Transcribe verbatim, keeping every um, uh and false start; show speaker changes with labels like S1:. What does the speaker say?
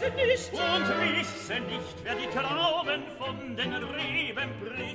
S1: wisse nicht
S2: und wisse nicht, wer die Trauben von den Reben bricht.